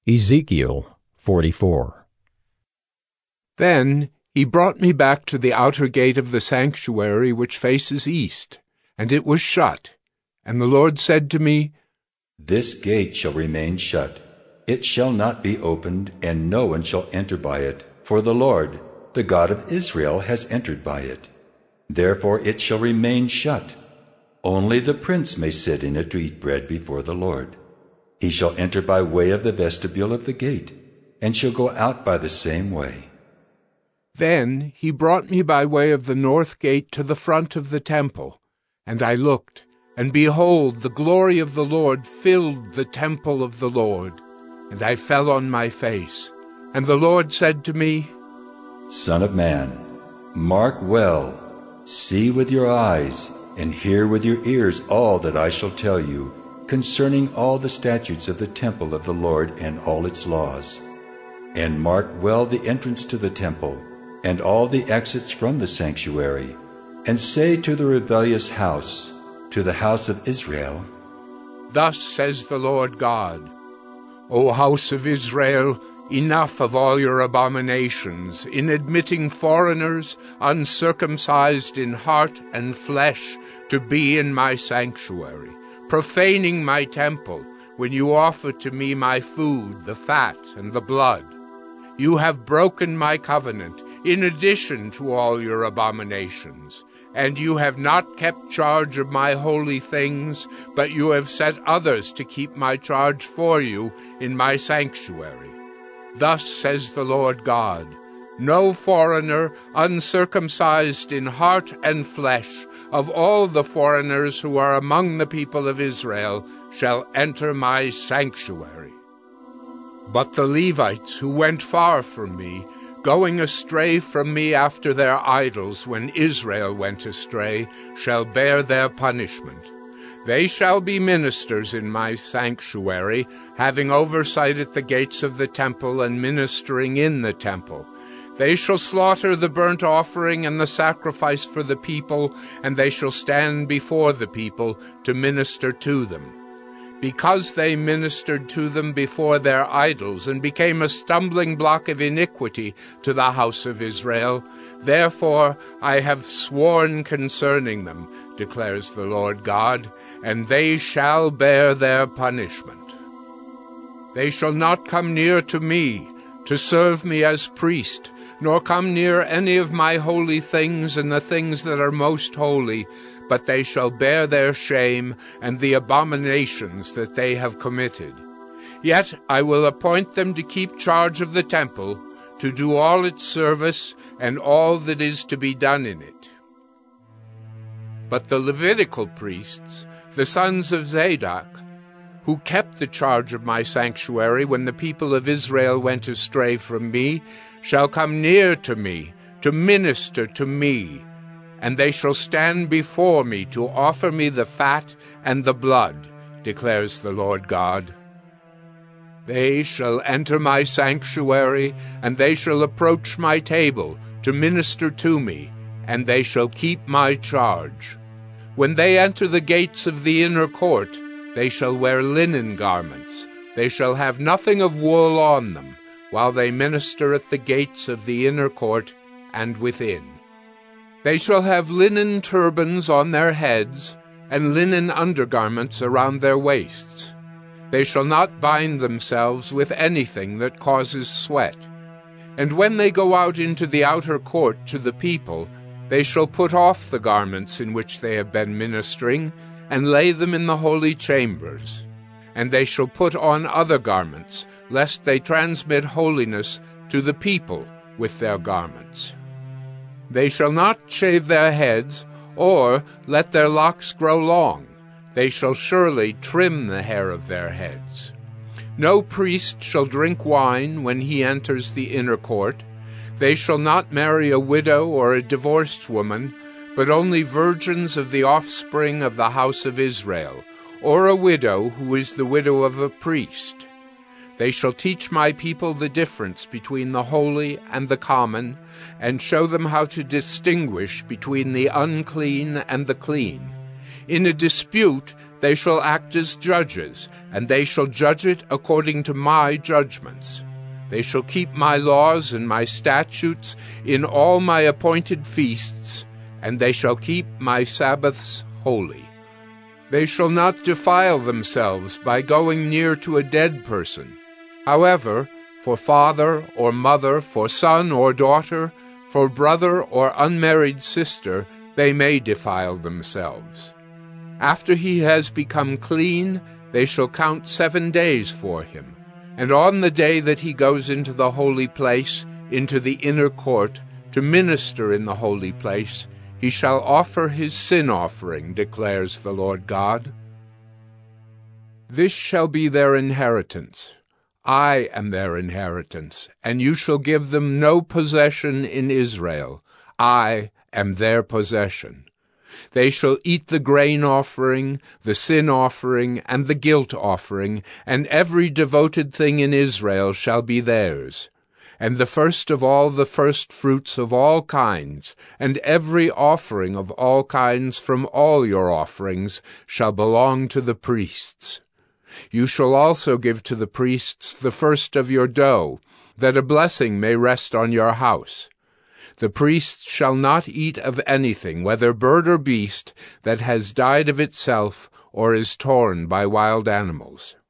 Ezekiel 44. Then he brought me back to the outer gate of the sanctuary which faces east, and it was shut. And the Lord said to me, This gate shall remain shut. It shall not be opened, and no one shall enter by it, for the Lord, the God of Israel, has entered by it. Therefore it shall remain shut. Only the prince may sit in it to eat bread before the Lord. He shall enter by way of the vestibule of the gate, and shall go out by the same way. Then he brought me by way of the north gate to the front of the temple. And I looked, and behold, the glory of the Lord filled the temple of the Lord. And I fell on my face. And the Lord said to me, Son of man, mark well, see with your eyes, and hear with your ears all that I shall tell you concerning all the statutes of the temple of the Lord and all its laws. And mark well the entrance to the temple, and all the exits from the sanctuary, and say to the rebellious house, to the house of Israel, Thus says the Lord God, O house of Israel, enough of all your abominations, in admitting foreigners, uncircumcised in heart and flesh, to be in my sanctuary, profaning my temple, when you offer to me my food, the fat and the blood. You have broken my covenant, in addition to all your abominations. And you have not kept charge of my holy things, but you have set others to keep my charge for you in my sanctuary. Thus says the Lord God, No foreigner, uncircumcised in heart and flesh, of all the foreigners who are among the people of Israel, shall enter my sanctuary. But the Levites who went far from me, going astray from me after their idols when Israel went astray, shall bear their punishment. They shall be ministers in my sanctuary, having oversight at the gates of the temple and ministering in the temple. They shall slaughter the burnt offering and the sacrifice for the people, and they shall stand before the people to minister to them. Because they ministered to them before their idols, and became a stumbling block of iniquity to the house of Israel, therefore I have sworn concerning them, declares the Lord God, and they shall bear their punishment. They shall not come near to me, to serve me as priest, nor come near any of my holy things and the things that are most holy, but they shall bear their shame and the abominations that they have committed. Yet I will appoint them to keep charge of the temple, to do all its service and all that is to be done in it. But the Levitical priests, the sons of Zadok, who kept the charge of my sanctuary when the people of Israel went astray from me, shall come near to me, to minister to me, and they shall stand before me to offer me the fat and the blood, declares the Lord God. They shall enter my sanctuary, and they shall approach my table to minister to me, and they shall keep my charge. When they enter the gates of the inner court, they shall wear linen garments. They shall have nothing of wool on them, while they minister at the gates of the inner court and within. They shall have linen turbans on their heads, and linen undergarments around their waists. They shall not bind themselves with anything that causes sweat. And when they go out into the outer court to the people, they shall put off the garments in which they have been ministering, and lay them in the holy chambers. And they shall put on other garments, lest they transmit holiness to the people with their garments. They shall not shave their heads, or let their locks grow long. They shall surely trim the hair of their heads. No priest shall drink wine when he enters the inner court. They shall not marry a widow or a divorced woman, but only virgins of the offspring of the house of Israel, or a widow who is the widow of a priest. They shall teach my people the difference between the holy and the common, and show them how to distinguish between the unclean and the clean. In a dispute they shall act as judges, and they shall judge it according to my judgments. They shall keep my laws and my statutes in all my appointed feasts, and they shall keep my Sabbaths holy. They shall not defile themselves by going near to a dead person. However, for father or mother, for son or daughter, for brother or unmarried sister, they may defile themselves. After he has become clean, they shall count 7 days for him. And on the day that he goes into the holy place, into the inner court, to minister in the holy place, he shall offer his sin offering, declares the Lord God. This shall be their inheritance. I am their inheritance, and you shall give them no possession in Israel. I am their possession. They shall eat the grain offering, the sin offering, and the guilt offering, and every devoted thing in Israel shall be theirs. And the first of all the firstfruits of all kinds, and every offering of all kinds from all your offerings shall belong to the priests. You shall also give to the priests the first of your dough, that a blessing may rest on your house. The priest shall not eat of anything, whether bird or beast, that has died of itself or is torn by wild animals.